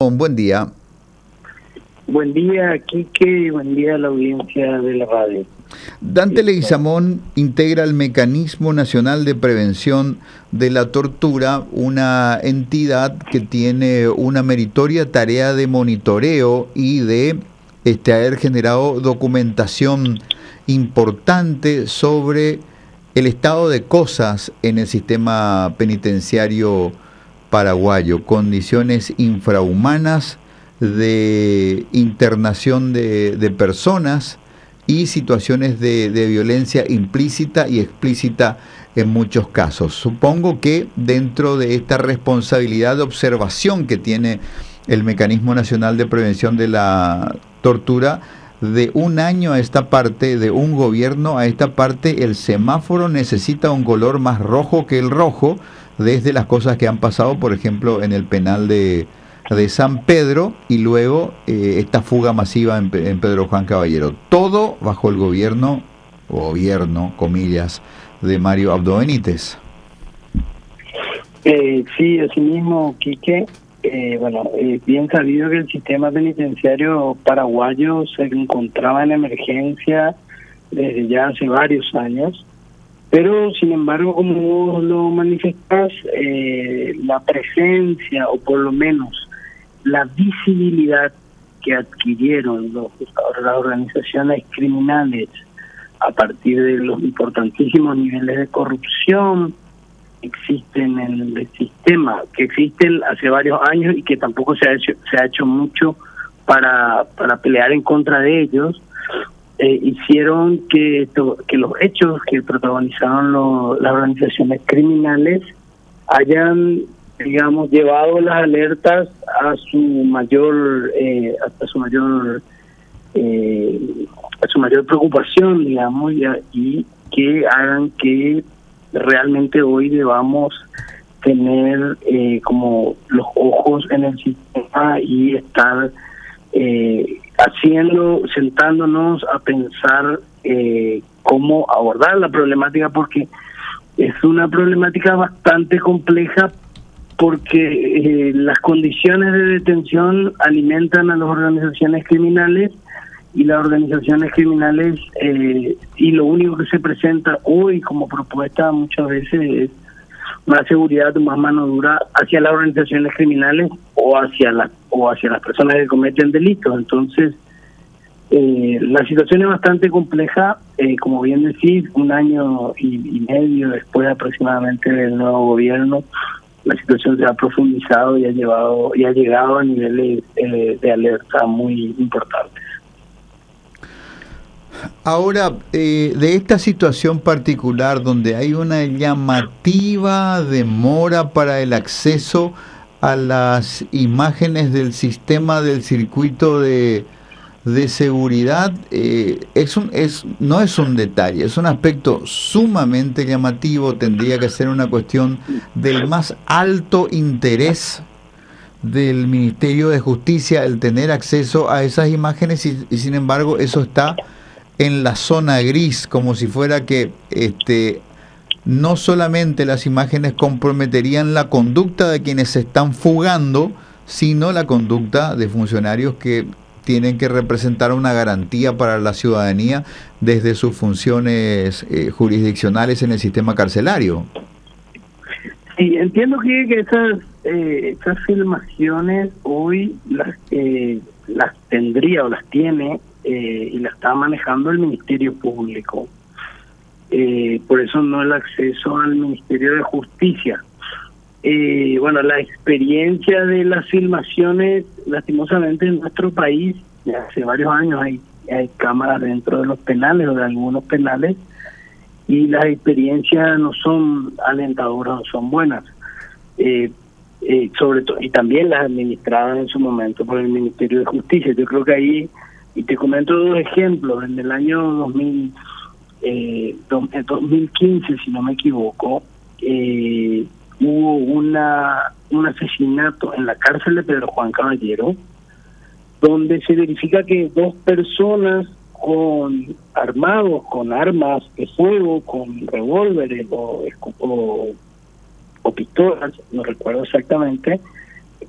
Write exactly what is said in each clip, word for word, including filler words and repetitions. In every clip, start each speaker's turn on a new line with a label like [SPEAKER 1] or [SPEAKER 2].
[SPEAKER 1] Leguizamón, buen día.
[SPEAKER 2] Buen día, Quique, y buen día a la audiencia de la radio.
[SPEAKER 1] Dante Leguizamón integra el Mecanismo Nacional de Prevención de la Tortura, una entidad que tiene una meritoria tarea de monitoreo y de este, haber generado documentación importante sobre el estado de cosas en el sistema penitenciario paraguayo, condiciones infrahumanas de internación de, de personas y situaciones de, de violencia implícita y explícita en muchos casos. Supongo que dentro de esta responsabilidad de observación que tiene el Mecanismo Nacional de Prevención de la Tortura, de un año a esta parte, de un gobierno a esta parte, el semáforo necesita un color más rojo que el rojo, desde las cosas que han pasado, por ejemplo, en el penal de, de San Pedro y luego eh, esta fuga masiva en, en Pedro Juan Caballero. Todo bajo el gobierno, gobierno, comillas, de Mario Abdo Benítez.
[SPEAKER 2] Eh, sí, así mismo, Quique. Eh, bueno, es bien sabido que el sistema penitenciario paraguayo se encontraba en emergencia desde ya hace varios años, pero sin embargo, como vos lo manifestás, eh, la presencia, o por lo menos la visibilidad que adquirieron los, las organizaciones criminales a partir de los importantísimos niveles de corrupción existen en el sistema, que existen hace varios años y que tampoco se ha hecho se ha hecho mucho para para pelear en contra de ellos, eh, hicieron que esto, que los hechos que protagonizaron lo, las organizaciones criminales hayan, digamos, llevado las alertas a su mayor eh, hasta su mayor eh, a su mayor preocupación, digamos, y, y que hagan que realmente hoy debamos tener eh, como los ojos en el sistema y estar eh, haciendo, sentándonos a pensar eh, cómo abordar la problemática, porque es una problemática bastante compleja, porque eh, las condiciones de detención alimentan a las organizaciones criminales y las organizaciones criminales eh, y lo único que se presenta hoy como propuesta muchas veces es más seguridad, más mano dura hacia las organizaciones criminales o hacia la, o hacia las personas que cometen delitos. Entonces eh, la situación es bastante compleja, eh, como bien decís, un año y, y medio después aproximadamente del nuevo gobierno, la situación se ha profundizado y ha llevado y ha llegado a niveles eh, de alerta muy importantes.
[SPEAKER 1] Ahora, eh, de esta situación particular donde hay una llamativa demora para el acceso a las imágenes del sistema del circuito de, de seguridad, eh, es un, es, no es un detalle, es un aspecto sumamente llamativo, tendría que ser una cuestión del más alto interés del Ministerio de Justicia el tener acceso a esas imágenes y, y sin embargo eso está en la zona gris, como si fuera que este no solamente las imágenes comprometerían la conducta de quienes se están fugando, sino la conducta de funcionarios que tienen que representar una garantía para la ciudadanía desde sus funciones eh, jurisdiccionales en el sistema carcelario.
[SPEAKER 2] Sí, entiendo que, que esas, eh, esas filmaciones hoy las, eh, las tendría o las tiene Eh, y la está manejando el Ministerio Público. Eh, por eso no el acceso al Ministerio de Justicia. Eh, bueno, la experiencia de las filmaciones, lastimosamente en nuestro país, ya hace varios años hay, hay cámaras dentro de los penales o de algunos penales, y las experiencias no son alentadoras, no son buenas. Eh, eh, sobre todo, y también las administradas en su momento por el Ministerio de Justicia. Yo creo que ahí, y te comento dos ejemplos, en el año dos mil, eh, dos mil quince, si no me equivoco, eh, hubo una un asesinato en la cárcel de Pedro Juan Caballero, donde se verifica que dos personas con armados, con armas de fuego, con revólveres o, o, o pistolas, no recuerdo exactamente,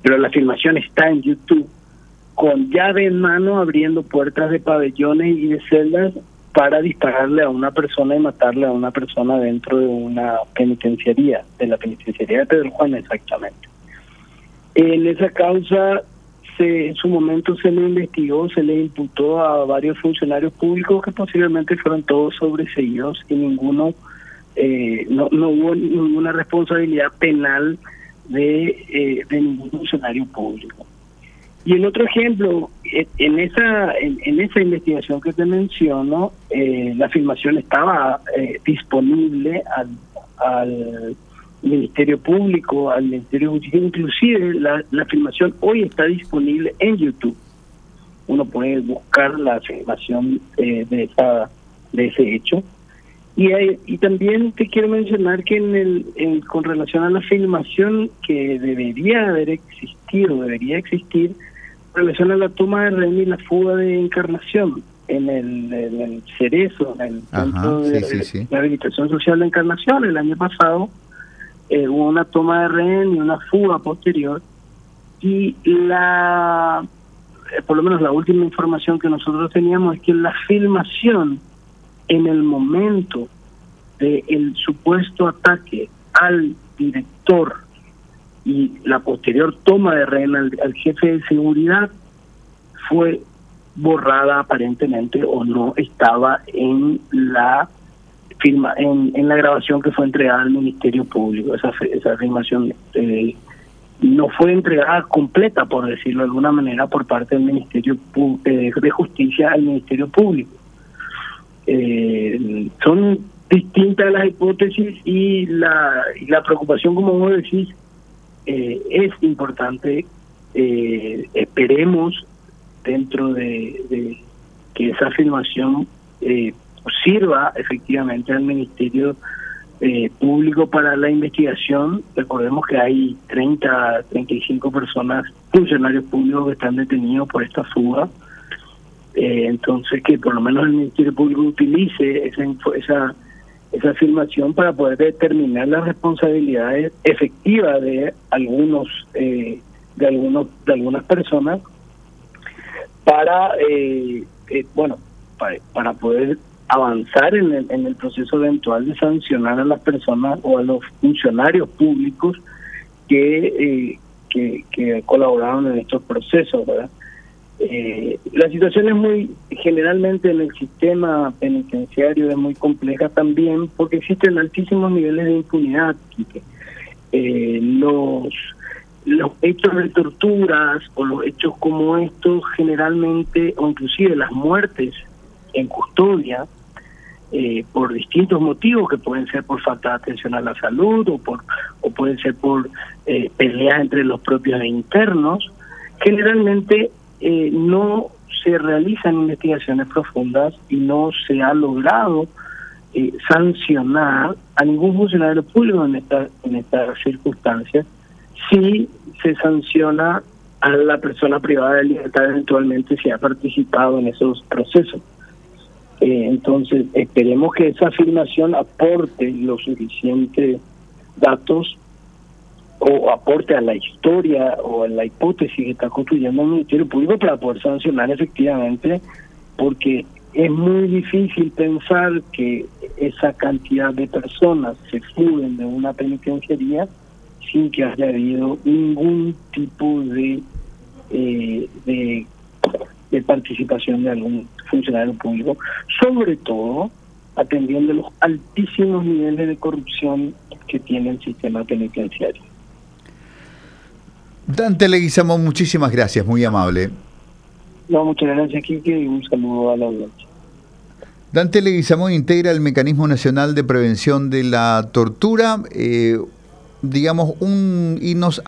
[SPEAKER 2] pero la filmación está en YouTube, con llave en mano abriendo puertas de pabellones y de celdas para dispararle a una persona y matarle a una persona dentro de una penitenciaría, de la penitenciaría de Pedro Juan exactamente. En esa causa, se, en su momento se le investigó, se le imputó a varios funcionarios públicos que posiblemente fueron todos sobreseídos y ninguno, eh, no, no hubo ninguna responsabilidad penal de, eh, de ningún funcionario público. Y el otro ejemplo, en esa en, en esa investigación que te menciono, eh, la filmación estaba eh, disponible al, al Ministerio Público, al Ministerio de Justicia, inclusive la, la filmación hoy está disponible en YouTube. Uno puede buscar la filmación eh, de esa de ese hecho. Y, hay, y también te quiero mencionar que en el en, con relación a la filmación que debería haber existido, debería existir, en relación a la toma de rehén y la fuga de Encarnación en el, en el Cerezo, en el
[SPEAKER 1] Ajá,
[SPEAKER 2] Centro de
[SPEAKER 1] sí, sí, sí.
[SPEAKER 2] Rehabilitación Social de Encarnación, el año pasado, eh, hubo una toma de rehén y una fuga posterior, y la eh, por lo menos la última información que nosotros teníamos es que la filmación en el momento del supuesto ataque al director y la posterior toma de rehén al, al jefe de seguridad fue borrada aparentemente o no estaba en la firma en, en la grabación que fue entregada al Ministerio Público. Esa esa filmación eh, no fue entregada completa, por decirlo de alguna manera, por parte del Ministerio eh, de Justicia al Ministerio Público. Eh, son distintas las hipótesis y la, y la preocupación, como vos decís, Eh, es importante. Eh, esperemos dentro de, de que esa filmación eh, sirva efectivamente al Ministerio eh, Público para la investigación. Recordemos que hay treinta, treinta y cinco personas, funcionarios públicos que están detenidos por esta fuga. Eh, entonces que por lo menos el Ministerio Público utilice esa esa esa filmación para poder determinar las responsabilidades efectivas de algunos eh, de algunos de algunas personas para eh, eh, bueno para, para poder avanzar en el, en el proceso eventual de sancionar a las personas o a los funcionarios públicos que eh, que, que colaboraron en estos procesos, ¿verdad? Eh, la situación es muy, generalmente en el sistema penitenciario es muy compleja también porque existen altísimos niveles de impunidad. Eh, los, los hechos de torturas o los hechos como estos generalmente, o inclusive las muertes en custodia, eh, por distintos motivos que pueden ser por falta de atención a la salud o por o pueden ser por eh, peleas entre los propios internos, generalmente Eh, no se realizan investigaciones profundas y no se ha logrado eh, sancionar a ningún funcionario público en esta en estas circunstancias. Sí se sanciona a la persona privada de libertad eventualmente si ha participado en esos procesos. Eh, entonces esperemos que esa afirmación aporte los suficientes datos o aporte a la historia o a la hipótesis que está construyendo el Ministerio Público para poder sancionar efectivamente, porque es muy difícil pensar que esa cantidad de personas se fuguen de una penitenciaría sin que haya habido ningún tipo de, eh, de, de participación de algún funcionario público, sobre todo atendiendo los altísimos niveles de corrupción que tiene el sistema penitenciario.
[SPEAKER 1] Dante Leguizamón, muchísimas gracias, muy amable.
[SPEAKER 2] No, muchas gracias, Quique, y un saludo a la audiencia.
[SPEAKER 1] Dante Leguizamón integra el Mecanismo Nacional de Prevención de la Tortura, eh, digamos, un y nos